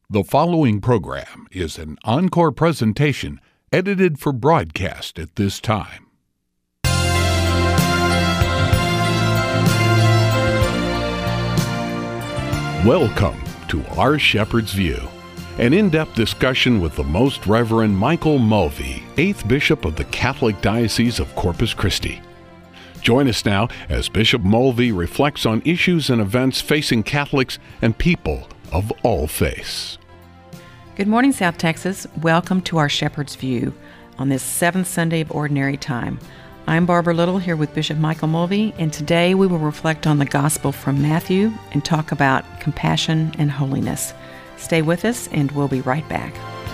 The following program is an encore presentation edited for broadcast at this time. Welcome to Our Shepherd's View, an in-depth discussion with the Most Reverend Michael Mulvey, 8th Bishop of the Catholic Diocese of Corpus Christi. Join us now as Bishop Mulvey reflects on issues and events facing Catholics and people of all faiths. Good morning, South Texas. Welcome to Our Shepherd's View on this 7th Sunday of Ordinary Time. I'm Barbara Little here with Bishop Michael Mulvey, and today we will reflect on the Gospel from Matthew and talk about compassion and holiness. Stay with us, and we'll be right back.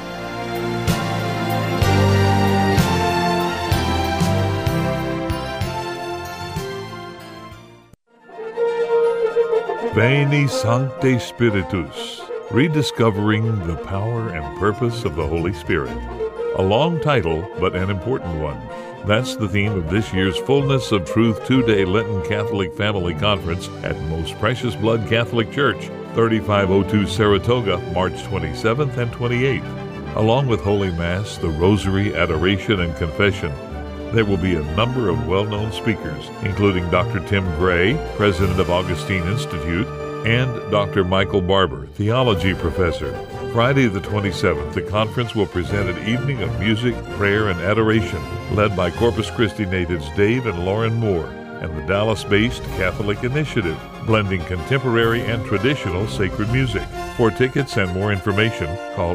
Veni Sancte Spiritus, rediscovering the power and purpose of the Holy Spirit. A long title, but an important one. That's the theme of this year's Fullness of Truth 2-Day Lenten Catholic Family Conference at Most Precious Blood Catholic Church, 3502 Saratoga, March 27th and 28th. Along with Holy Mass, the Rosary, Adoration, and Confession, there will be a number of well-known speakers, including Dr. Tim Gray, president of Augustine Institute, and Dr. Michael Barber, theology professor. Friday the 27th, the conference will present an evening of music, prayer, and adoration, led by Corpus Christi natives Dave and Lauren Moore and the Dallas-based Catholic Initiative, blending contemporary and traditional sacred music. For tickets and more information, call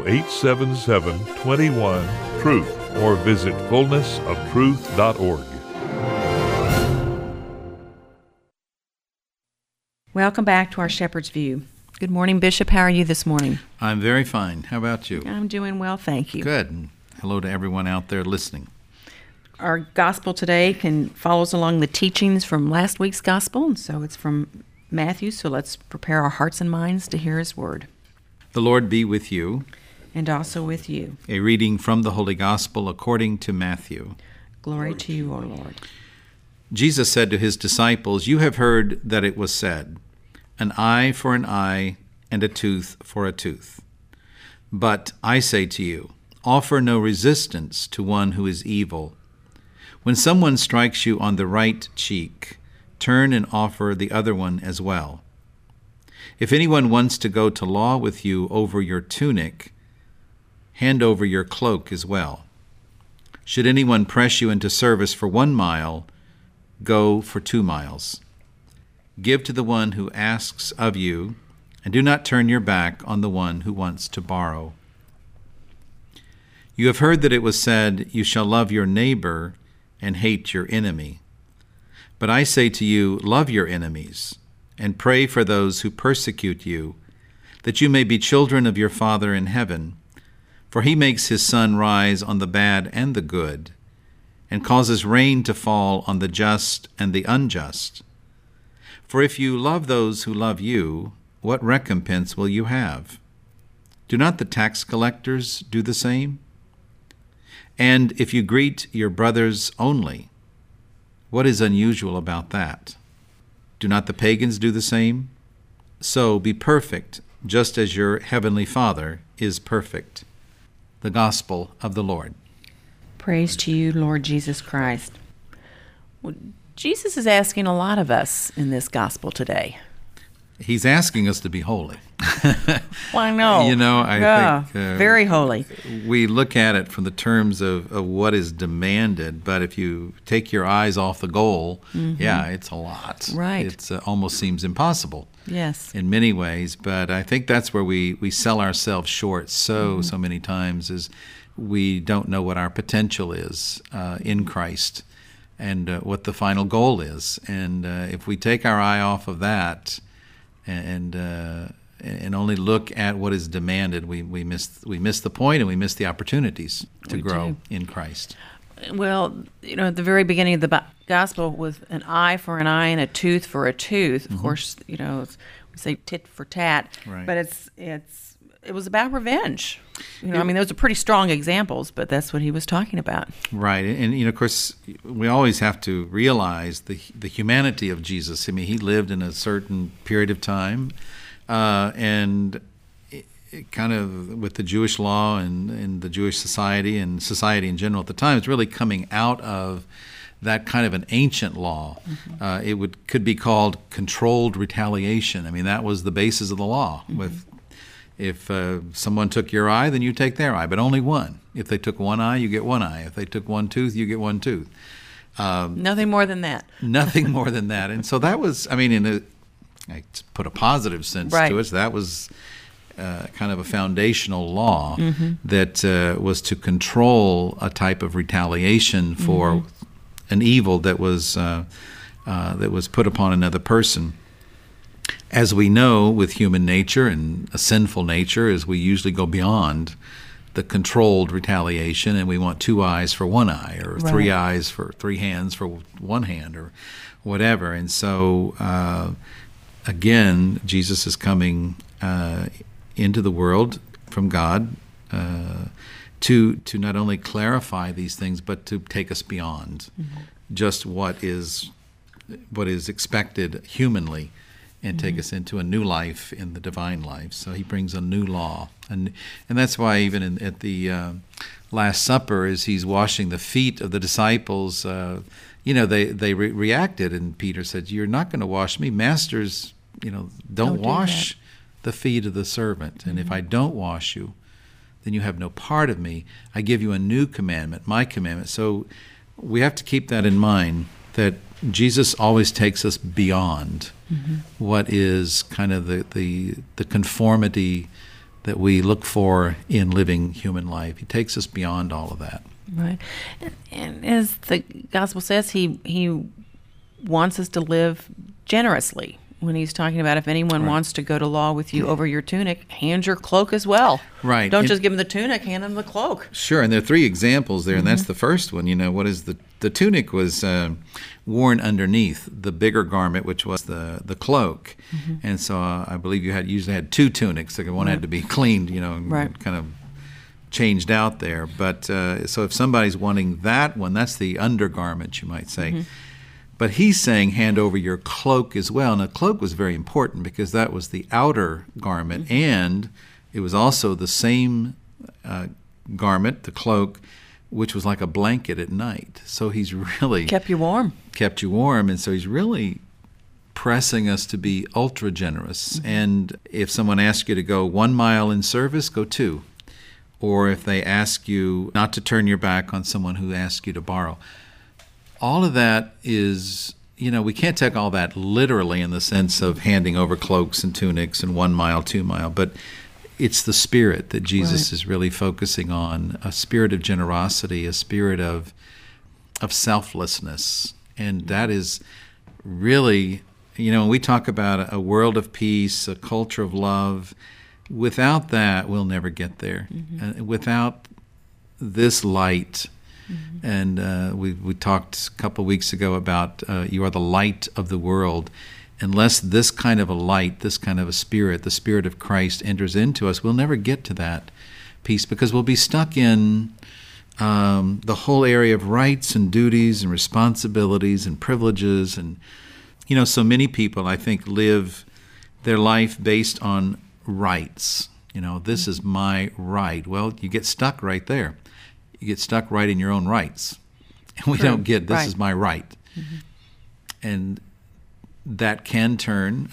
877-21-TRUTH or visit fullnessoftruth.org. Welcome back to Our Shepherd's View. Good morning, Bishop. How are you this morning? I'm very fine. How about you? I'm doing well, thank you. Good. And hello to everyone out there listening. Our gospel today follows along the teachings from last week's gospel, and so it's from Matthew, so let's prepare our hearts and minds to hear his word. The Lord be with you. And also with you. A reading from the Holy Gospel according to Matthew. Glory to you, O Lord. Jesus said to his disciples, "You have heard that it was said, an eye for an eye and a tooth for a tooth. But I say to you, offer no resistance to one who is evil. When someone strikes you on the right cheek, turn and offer the other one as well. If anyone wants to go to law with you over your tunic, hand over your cloak as well. Should anyone press you into service for 1 mile, go for 2 miles. Give to the one who asks of you, and do not turn your back on the one who wants to borrow. You have heard that it was said, you shall love your neighbor and hate your enemy. But I say to you, love your enemies, and pray for those who persecute you, that you may be children of your Father in heaven. For he makes his sun rise on the bad and the good, and causes rain to fall on the just and the unjust. For if you love those who love you, what recompense will you have? Do not the tax collectors do the same? And if you greet your brothers only, what is unusual about that? Do not the pagans do the same? So be perfect, just as your heavenly Father is perfect." The Gospel of the Lord. Praise to you, Lord Jesus Christ. Well, Jesus is asking a lot of us in this gospel today. He's asking us to be holy. Well, I know. I think very holy. We look at it from the terms of what is demanded, but if you take your eyes off the goal, it's a lot. Right. It almost seems impossible. Yes. In many ways, but I think that's where we sell ourselves short so many times, is we don't know what our potential is in Christ and what the final goal is. And if we take our eye off of that and only look at what is demanded, we miss the point, and we miss the opportunities to grow in Christ. Well, at the very beginning of the gospel, with an eye for an eye and a tooth for a tooth. Of course, we say tit for tat, right. But it was about revenge. Those are pretty strong examples, but that's what he was talking about. Right, and of course, we always have to realize the humanity of Jesus. He lived in a certain period of time, and kind of with the Jewish law and the Jewish society and society in general at the time, it's really coming out of that kind of an ancient law. It could be called controlled retaliation. I mean, that was the basis of the law. If someone took your eye, then you take their eye, but only one. If they took one eye, you get one eye. If they took one tooth, you get one tooth. Nothing more than that. Nothing more than that. And so that was, I mean, I put a positive sense to it. So that was kind of a foundational law that was to control a type of retaliation for an evil that was put upon another person. As we know, with human nature and a sinful nature, is we usually go beyond the controlled retaliation, and we want 2 eyes for 1 eye, or 3 eyes for 3 hands for 1 hand, or whatever. And so, again, Jesus is coming into the world from God to not only clarify these things, but to take us beyond just what is expected humanly, and take us into a new life in the divine life. So he brings a new law. And that's why even at the Last Supper, as he's washing the feet of the disciples, they reacted, and Peter said, "You're not going to wash me. Masters, don't wash the feet of the servant. And if I don't wash you, then you have no part of me. I give you a new commandment, my commandment." So we have to keep that in mind, that Jesus always takes us beyond what is kind of the conformity that we look for in living human life. He takes us beyond all of that. Right. And as the gospel says, he wants us to live generously. When he's talking about, if anyone wants to go to law with you over your tunic, hand your cloak as well. Right. Don't just give him the tunic, hand him the cloak. Sure, and there are 3 examples there, and that's the first one. What is the tunic was worn underneath the bigger garment, which was the cloak. And so I believe you usually had 2 tunics. Like one had to be cleaned, and kind of changed out there. But so if somebody's wanting that one, that's the undergarment, you might say. But he's saying, hand over your cloak as well. And the cloak was very important because that was the outer garment, and it was also the same garment, the cloak, which was like a blanket at night. So he's really kept you warm. And so he's really pressing us to be ultra generous. And if someone asks you to go 1 mile in service, go 2. Or if they ask you not to turn your back on someone who asks you to borrow. All of that is, we can't take all that literally in the sense of handing over cloaks and tunics and 1 mile, 2 mile, but it's the spirit that Jesus is really focusing on, a spirit of generosity, a spirit of selflessness. And that is really, when we talk about a world of peace, a culture of love, without that, we'll never get there. Without this light. And we talked a couple of weeks ago about you are the light of the world. Unless this kind of a light, this kind of a spirit, the Spirit of Christ enters into us, we'll never get to that peace, because we'll be stuck in the whole area of rights and duties and responsibilities and privileges. And, so many people, I think, live their life based on rights. This is my right. Well, you get stuck right there. You get stuck right in your own rights. And we don't get, this is my right. And that can turn,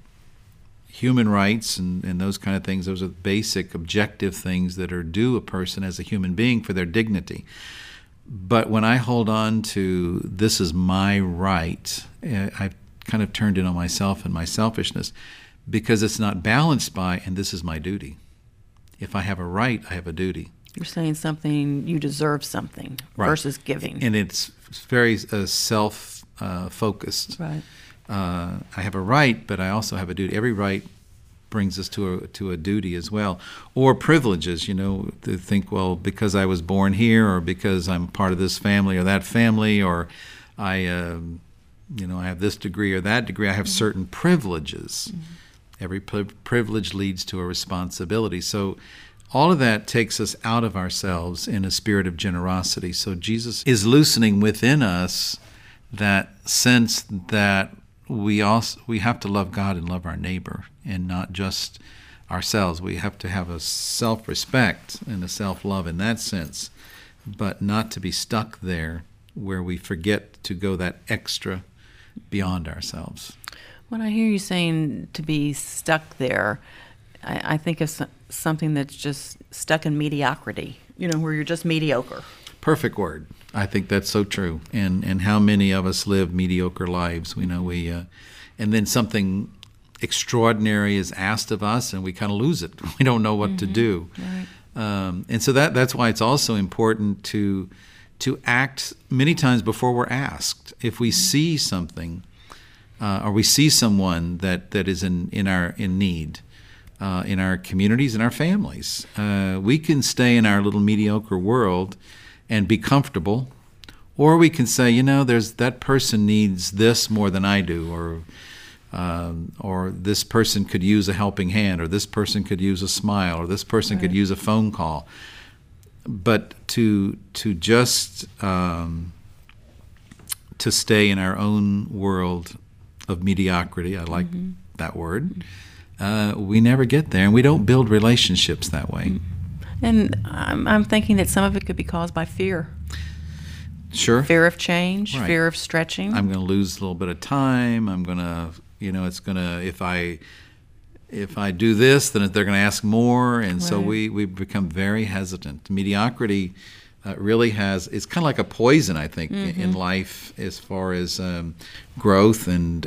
human rights and those kind of things, those are basic objective things that are due a person as a human being for their dignity. But when I hold on to this is my right, I've kind of turned in on myself and my selfishness, because it's not balanced by, and this is my duty. If I have a right, I have a duty. You're saying something, you deserve something versus giving. And it's very self-focused. Right. I have a right, but I also have a duty. Every right brings us to a duty as well. Or privileges, to think, well, because I was born here, or because I'm part of this family or that family, or I have this degree or that degree, I have certain privileges. Every privilege leads to a responsibility. So all of that takes us out of ourselves in a spirit of generosity. So Jesus is loosening within us that sense that we have to love God and love our neighbor, and not just ourselves. We have to have a self-respect and a self-love in that sense, but not to be stuck there where we forget to go that extra beyond ourselves. When I hear you saying to be stuck there, I think of something that's just stuck in mediocrity, where you're just mediocre. Perfect word. I think that's so true. And how many of us live mediocre lives? And then something extraordinary is asked of us, and we kind of lose it. We don't know what to do. Right. And so that's why it's also important to act many times before we're asked. If we see something, or we see someone that is in need, in our communities, in our families, we can stay in our little mediocre world and be comfortable, or we can say, that person needs this more than I do, or this person could use a helping hand, or this person could use a smile, or this person could use a phone call. But to just to stay in our own world of mediocrity, I like that word, we never get there, and we don't build relationships that way. And I'm thinking that some of it could be caused by fear. Sure. Fear of change, Right. Fear of stretching. I'm going to lose a little bit of time. I'm going to, it's going to, if I do this, then they're going to ask more. And so we become very hesitant. Mediocrity really it's kind of like a poison, I think, in life as far as growth and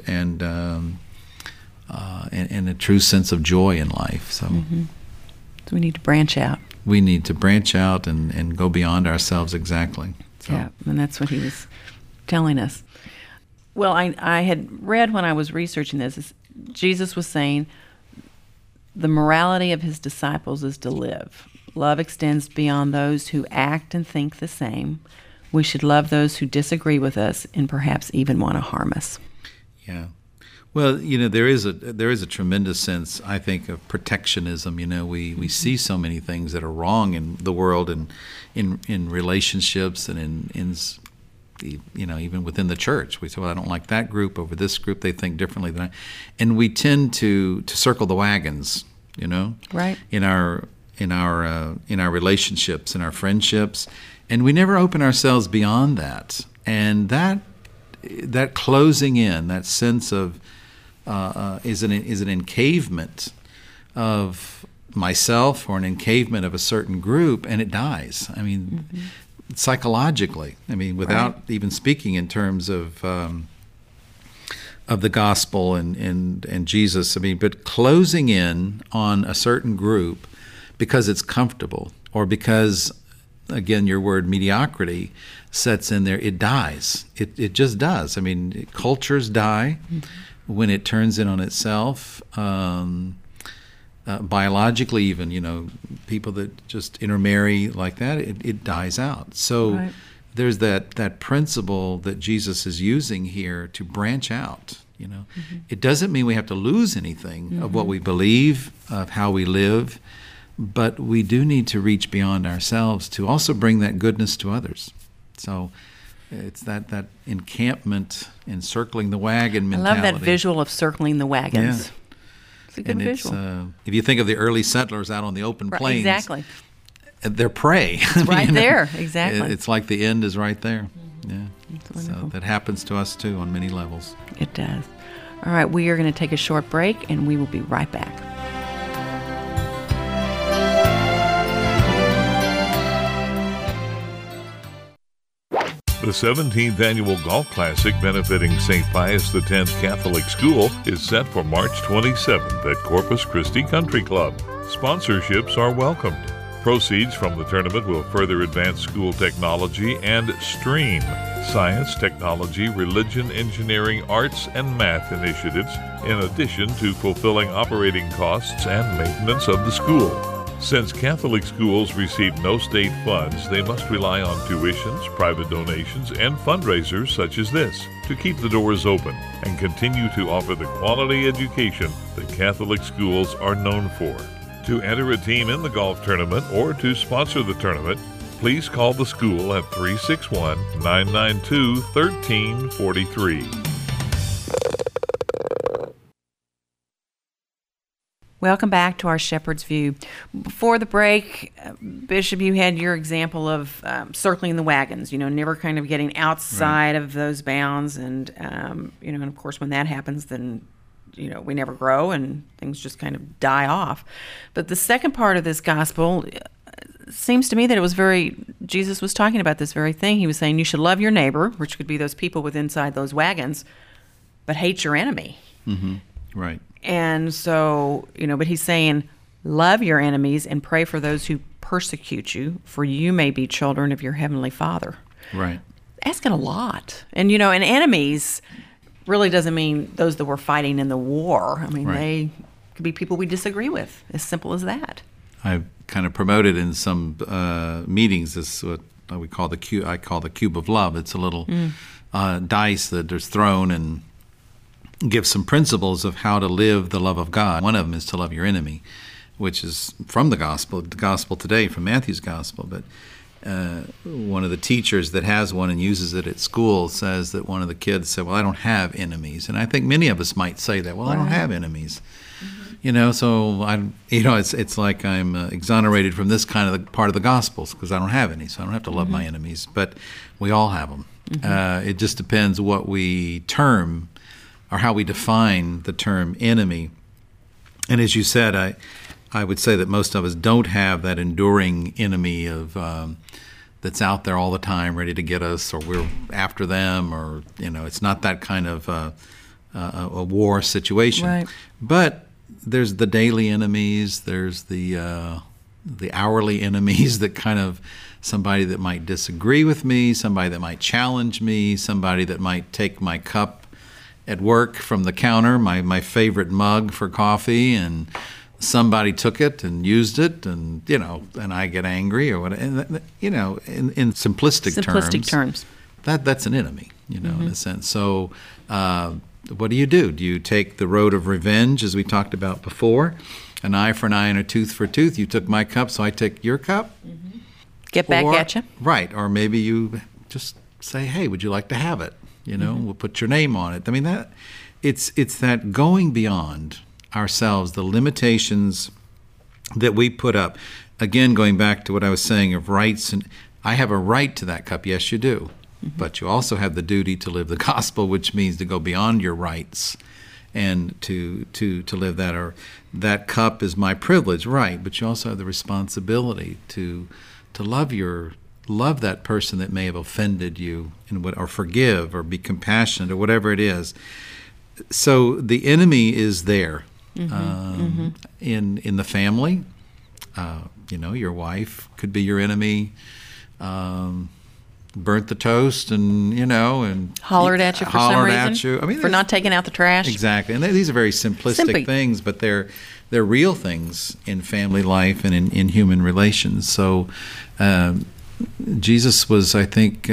a true sense of joy in life. So we need to branch out. We need to branch out and go beyond ourselves, exactly. So. Yeah, and that's what he was telling us. Well, I had read when I was researching this, Jesus was saying the morality of his disciples is to live. Love extends beyond those who act and think the same. We should love those who disagree with us and perhaps even want to harm us. Yeah. Well, there is a tremendous sense, I think, of protectionism. We see so many things that are wrong in the world and in relationships and in even within the church. We say, well, I don't like that group over this group. They think differently than I. And we tend to circle the wagons, right, in our relationships, in our friendships, and we never open ourselves beyond that. And that closing in, that sense of is an encavement of myself or an encavement of a certain group, and it dies. I mean, psychologically. I mean, without even speaking in terms of the gospel and Jesus. I mean, but closing in on a certain group because it's comfortable, or because, again, your word mediocrity sets in there, it dies. It just does. I mean, cultures die when it turns in on itself. Biologically, even, people that just intermarry like that, it dies out. So there's that principle that Jesus is using here to branch out. It doesn't mean we have to lose anything of what we believe, of how we live, but we do need to reach beyond ourselves to also bring that goodness to others. So it's that encampment, encircling the wagon mentality. I love that visual of circling the wagons. Yeah. It's a good visual. If you think of the early settlers out on the open plains, exactly, they're prey. It's right there, exactly. It's like the end is right there. Yeah. So that happens to us too on many levels. It does. All right, we are going to take a short break, and we will be right back. The 17th Annual Golf Classic benefiting St. Pius X Catholic School is set for March 27th at Corpus Christi Country Club. Sponsorships are welcomed. Proceeds from the tournament will further advance school technology and STREAM, science, technology, religion, engineering, arts, and math initiatives, in addition to fulfilling operating costs and maintenance of the school. Since Catholic schools receive no state funds, they must rely on tuitions, private donations, and fundraisers such as this to keep the doors open and continue to offer the quality education that Catholic schools are known for. To enter a team in the golf tournament or to sponsor the tournament, please call the school at 361-992-1343. Welcome back to our Shepherd's View. Before the break, Bishop, you had your example of circling the wagons, never kind of getting outside of those bounds. And, and of course, when that happens, then, we never grow and things just kind of die off. But the second part of this gospel seems to me that Jesus was talking about this very thing. He was saying you should love your neighbor, which could be those people with inside those wagons, but hate your enemy. Mm-hmm. Right. And so, but he's saying, love your enemies and pray for those who persecute you, for you may be children of your heavenly Father. Right. Asking a lot. And, and enemies really doesn't mean those that we're fighting in the war. I mean, They could be people we disagree with, as simple as that. I've kind of promoted in some meetings this what we call the cube of love. It's a little dice that is thrown and give some principles of how to live the love of God. One of them is to love your enemy, which is from the gospel today, from Matthew's gospel. But one of the teachers that has one and uses it at school says that one of the kids said, well, I don't have enemies. And I think many of us might say that, well, I don't have enemies. Mm-hmm. So it's like I'm exonerated from this kind of part of the Gospels because I don't have any, so I don't have to love my enemies. But we all have them. Mm-hmm. It just depends what we term or how we define the term enemy. And as you said, I would say that most of us don't have that enduring enemy of that's out there all the time, ready to get us, or we're after them, or it's not that kind of a war situation. Right. But there's the daily enemies. There's the hourly enemies that kind of somebody that might disagree with me, somebody that might challenge me, somebody that might take my cup at work from the counter, my favorite mug for coffee, and somebody took it and used it, and and I get angry or whatever. And in simplistic terms, that's an enemy, in a sense. So, what do? Do you take the road of revenge, as we talked about before? An eye for an eye and a tooth for a tooth. You took my cup, so I take your cup. Mm-hmm. Get back at you. Right, or maybe you just say, "Hey, would you like to have it?" We'll put your name on it. I mean, it's that going beyond ourselves, the limitations that we put up. Again, going back to what I was saying of rights, and I have a right to that cup. Yes, you do. Mm-hmm. But you also have the duty to live the gospel, which means to go beyond your rights and to live that. Or that cup is my privilege, right? But you also have the responsibility to love that person that may have offended you, or forgive, or be compassionate, or whatever it is. So the enemy is there in the family. Your wife could be your enemy. Burnt the toast, and hollered at you for some reason. At you. I mean, for not taking out the trash. Exactly, and these are very simplistic things, but they're real things in family life and in human relations. So. Jesus was, I think,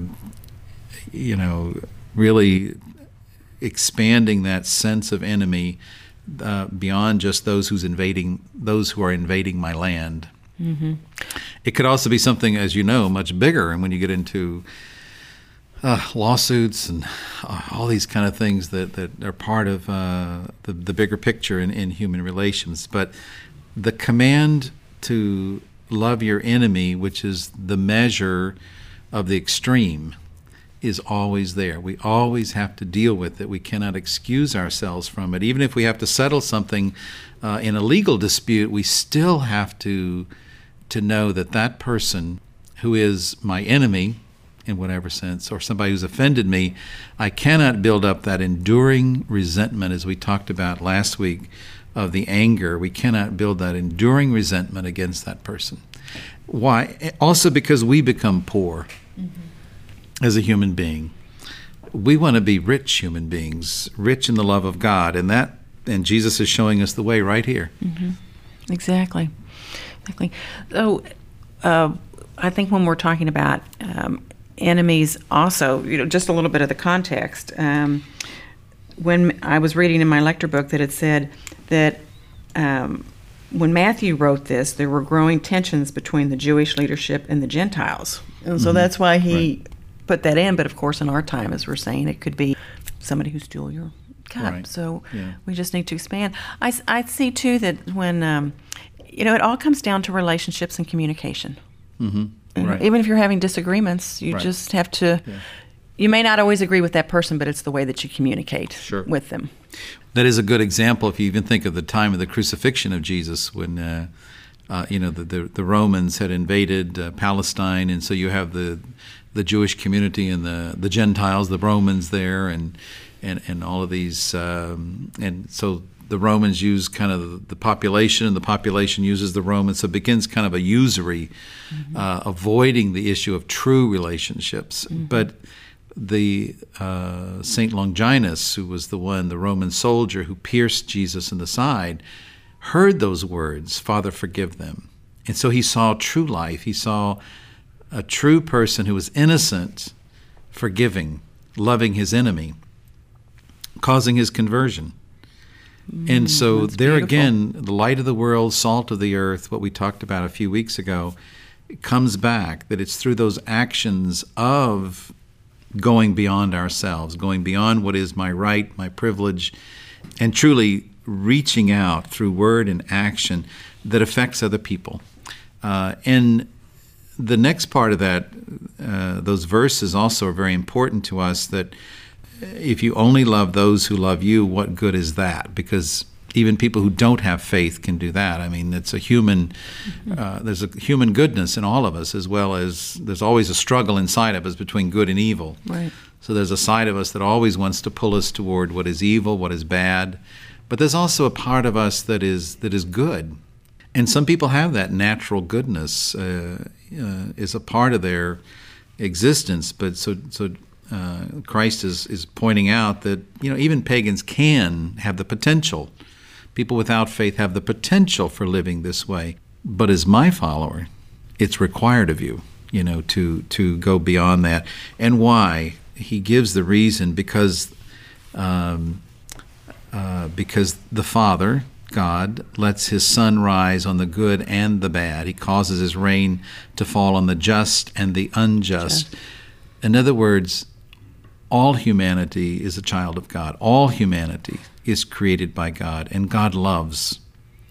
really expanding that sense of enemy beyond just those who are invading my land. Mm-hmm. It could also be something, as you know, much bigger. And when you get into lawsuits and all these kind of things that are part of the bigger picture in human relations, but the command to love your enemy, which is the measure of the extreme, is always there. We always have to deal with it. We cannot excuse ourselves from it. Even if we have to settle something in a legal dispute, we still have to know that person who is my enemy, in whatever sense, or somebody who's offended me, I cannot build up that enduring resentment, as we talked about last week, of the anger. We cannot build that enduring resentment against that person. Why? Also because we become poor as a human being. We want to be rich human beings, rich in the love of God, and Jesus is showing us the way right here. Mm-hmm. Exactly. So, I think when we're talking about enemies, also, just a little bit of the context. When I was reading in my lecture book that it said that when Matthew wrote this, there were growing tensions between the Jewish leadership and the Gentiles. And so that's why he put that in. But of course, in our time, as we're saying, it could be somebody who stole your cup. Right. So Yeah. we just need to expand. I see too that when it all comes down to relationships and communication. Mm-hmm. Right. Even if you're having disagreements, you Right. just have to. Yeah. You may not always agree with that person, but it's the way that you communicate Sure. with them. That is a good example if you even think of the time of the crucifixion of Jesus when, the Romans had invaded Palestine, and so you have the Jewish community and the Gentiles, the Romans there, and all of these, and so the Romans use kind of the population, and the population uses the Romans, so it begins kind of a usury, avoiding the issue of true relationships. But the Saint Longinus, who was the Roman soldier who pierced Jesus in the side, heard those words, "Father, forgive them." And so he saw true life. He saw a true person who was innocent, forgiving, loving his enemy, causing his conversion. And so that's there beautiful. again, the light of the world, salt of the earth, what we talked about a few weeks ago, it comes back that it's through those actions of going beyond ourselves, going beyond what is my right, my privilege, and truly reaching out through word and action that affects other people. And the next part of that, those verses also are very important to us, that if you only love those who love you, what good is that? Because even people who don't have faith can do that. I mean, it's a human, there's a human goodness in all of us, as well as there's always a struggle inside of us between good and evil. Right. So there's a side of us that always wants to pull us toward what is evil, what is bad. But there's also a part of us that is good. And some people have that natural goodness is a part of their existence. But so Christ is pointing out that even pagans can have the potential. People without faith have the potential for living this way. But as my follower, it's required of you, to go beyond that. And why? He gives the reason because the Father, God, lets his sun rise on the good and the bad. He causes his rain to fall on the just and the unjust. In other words, all humanity is a child of God. All humanity is created by God, and God loves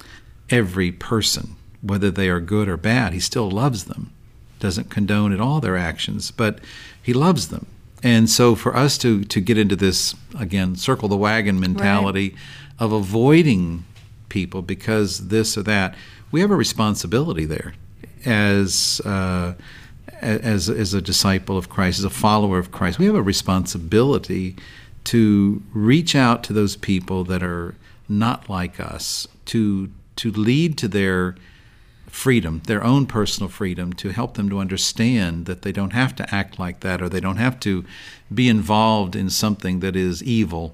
every person, whether they are good or bad. He still loves them. Doesn't condone at all their actions, but he loves them. And so for us to get into this, again, circle the wagon mentality of avoiding people because this or that, we have a responsibility there as a disciple of Christ, as a follower of Christ. We have a responsibility to reach out to those people that are not like us, to lead to their freedom, their own personal freedom, to help them to understand that they don't have to act like that, or they don't have to be involved in something that is evil.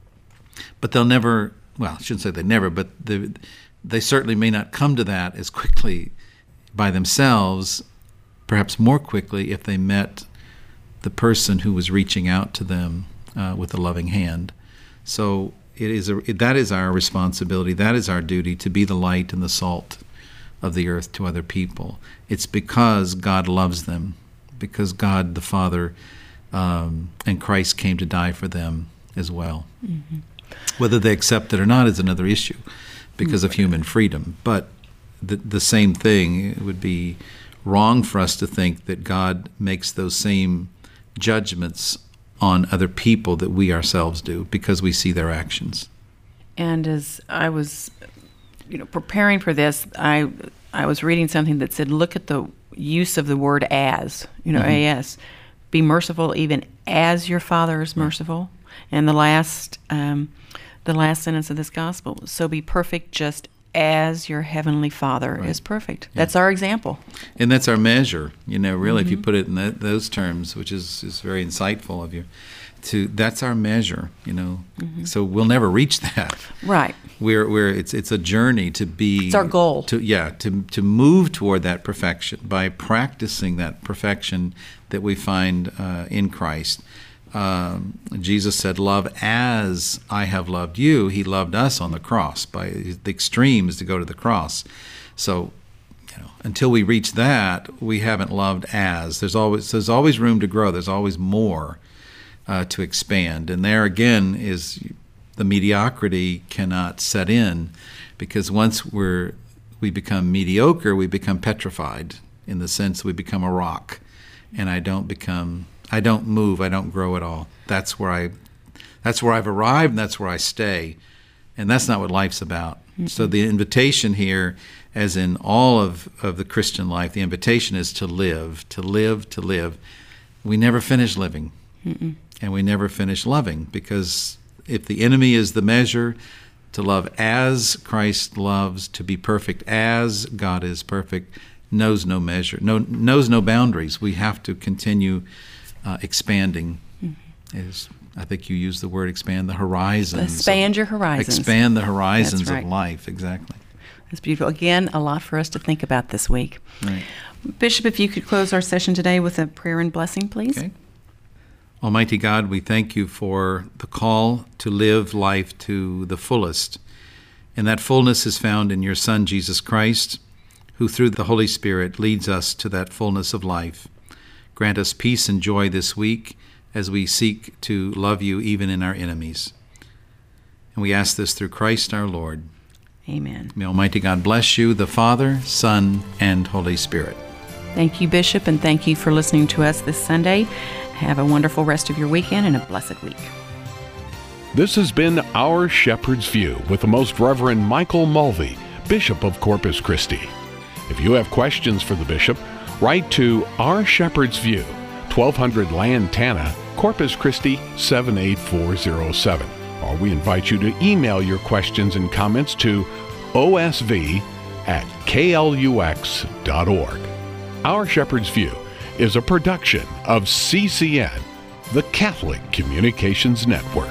But they'll never, well, I shouldn't say they never, but they certainly may not come to that as quickly by themselves, perhaps more quickly if they met the person who was reaching out to them with a loving hand. So that is our responsibility, that is our duty, to be the light and the salt of the earth to other people. It's because God loves them, because God the Father and Christ came to die for them as well. Mm-hmm. Whether they accept it or not is another issue because of human freedom. But the same thing, it would be wrong for us to think that God makes those same judgments on other people that we ourselves do because we see their actions. And as I was preparing for this, I was reading something that said, look at the use of the word as, as. Be merciful even as your Father is merciful. And the last sentence of this gospel, so be perfect just as your heavenly Father is perfect. Yeah. That's our example. And that's our measure, really, if you put it in those terms, which is very insightful of you. That's our measure, So we'll never reach that. Right. It's a journey to be. It's our goal. To move toward that perfection by practicing that perfection that we find in Christ. Jesus said, "Love as I have loved you." He loved us on the cross. By the extreme is to go to the cross. So, until we reach that, we haven't loved as. There's always room to grow. There's always more to expand. And there again is the mediocrity cannot set in, because once we become mediocre, we become petrified, in the sense we become a rock, and I don't move, I don't grow at all. That's where I've arrived, and that's where I stay. And that's not what life's about. Mm-hmm. So the invitation here, as in all of the Christian life, the invitation is to live, to live, to live. We never finish living. Mm-mm. And we never finish loving, because if the enemy is the measure, to love as Christ loves, to be perfect as God is perfect, knows no measure, knows no boundaries. We have to continue expanding. Mm-hmm. I think you used the word expand the horizons. Expand your horizons. Expand the horizons That's right. of life, exactly. That's beautiful. Again, a lot for us to think about this week. Right. Bishop, if you could close our session today with a prayer and blessing, please. Okay. Almighty God, we thank you for the call to live life to the fullest. And that fullness is found in your Son, Jesus Christ, who through the Holy Spirit leads us to that fullness of life. Grant us peace and joy this week as we seek to love you even in our enemies. And we ask this through Christ our Lord. Amen. May Almighty God bless you, the Father, Son, and Holy Spirit. Thank you, Bishop, and thank you for listening to us this Sunday. Have a wonderful rest of your weekend and a blessed week. This has been Our Shepherd's View with the Most Reverend Michael Mulvey, Bishop of Corpus Christi. If you have questions for the Bishop, write to Our Shepherd's View, 1200 Lantana, Corpus Christi 78407. Or we invite you to email your questions and comments to osv@klux.org. Our Shepherd's View is a production of CCN, the Catholic Communications Network.